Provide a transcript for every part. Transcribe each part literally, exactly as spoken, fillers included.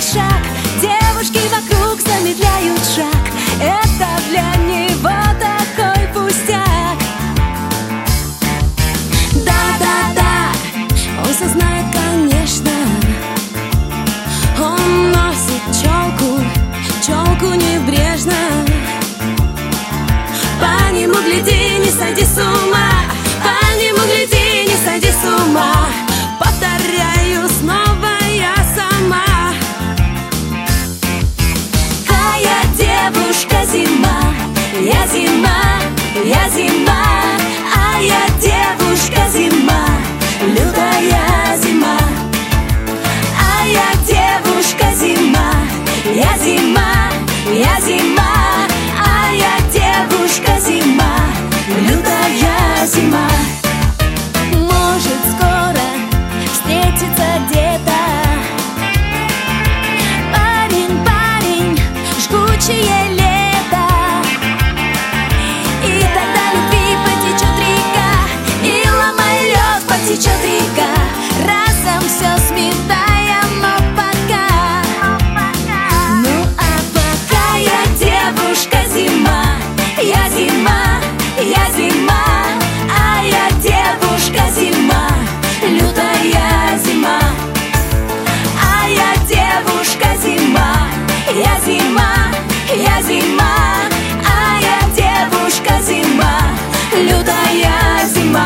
шаг. Девушки вокруг замедляют шаг. Это для него такой пустяк. Да-да-да, он все знает, конечно. Он носит челку, челку небрежно. По нему гляди, не сойди с ума. По нему гляди, не сойди с ума. Повторяю снова я сама. А я девушка зима, я зима, я зима. А я девушка зима, лютая зима. А я девушка зима, я зима, я зима. А я девушка зима, лютая зима. Может, скоро встретиться где-то. Парень, парень, жгучее лето. И тогда любви потечет река, и ломай лед потечет река. Разом все сметая, но пока. Ну а пока я девушка зима, я зима, я зима. А я девушка зима, лютая зима. А я девушка зима, я зима, я зима. А я девушка зима, лютая зима.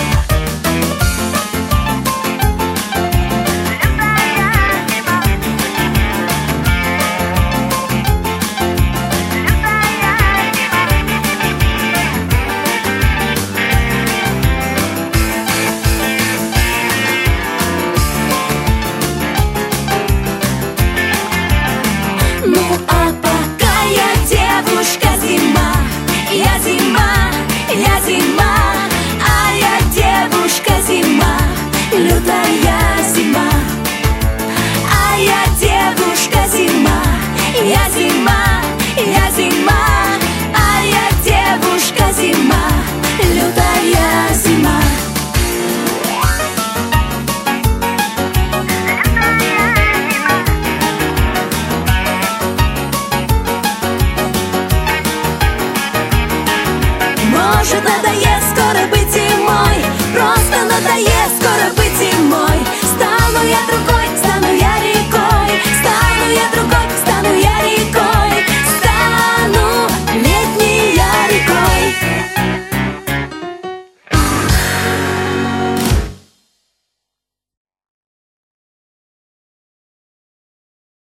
Ну а пока я девушка зима, я зима, я зима. А я девушка зима, лютая зима. А я девушка зима, я зима, я зима. А я девушка зима, лютая зима. Может, надоест.